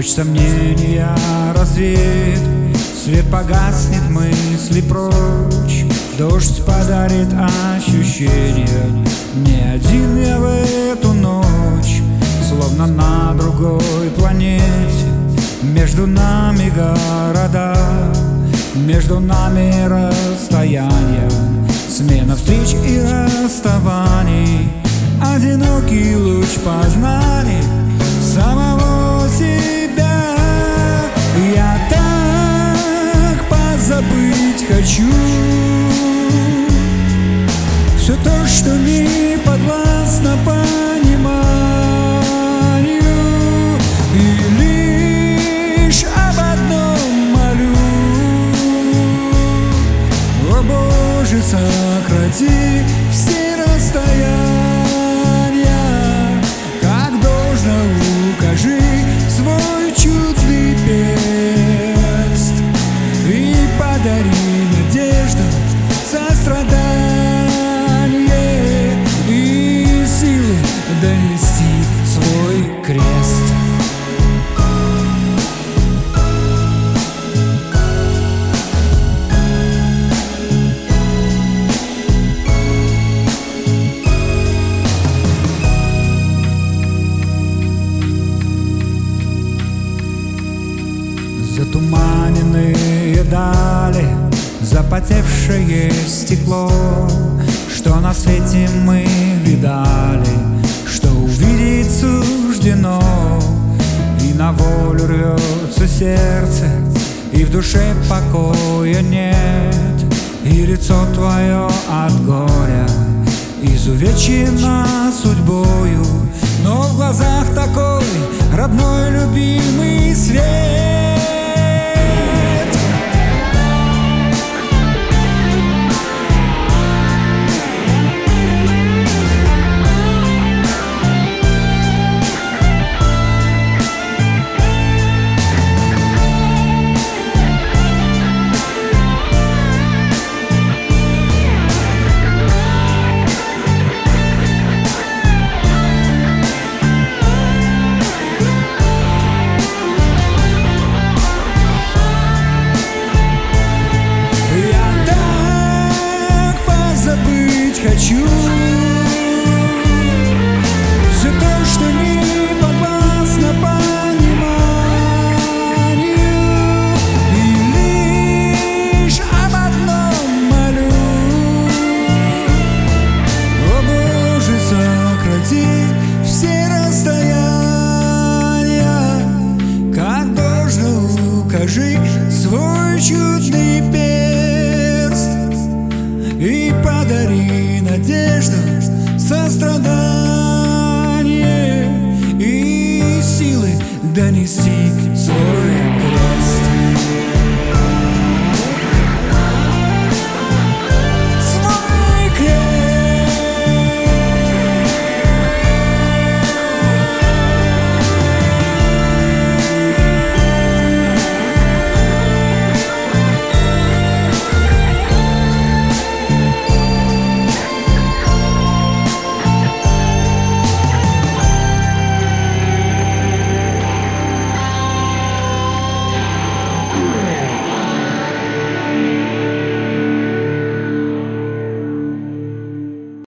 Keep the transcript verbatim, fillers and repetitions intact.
Ночь сомнения развеет, свет погаснет, мысли прочь. Дождь подарит ощущение. Не один я в эту ночь, словно на другой планете. Между нами города, между нами расстояние, смена встреч и расставаний, одинокий луч познаний самого себя. Я так позабыть хочу все то, что не подвластно пониманию, и лишь об одном молю: о Боже, сократи все расстояния, как должно укажи свой чудный перст и подари надежду, сострадание и силы донести свой крест. Затуманенные дали, запотевшее стекло, что на свете мы видали, что увидеть суждено. И на волю рвется сердце, и в душе покоя нет, и лицо твое от горя изувечено судьбою, но в глазах такой родной любимый свет. Хочу все то, что не подвластно пониманию, и лишь об одном молю: о Боже, сократи все расстояния, как должно укажи свой чудный перст и подари надежду, сострадание и силы донести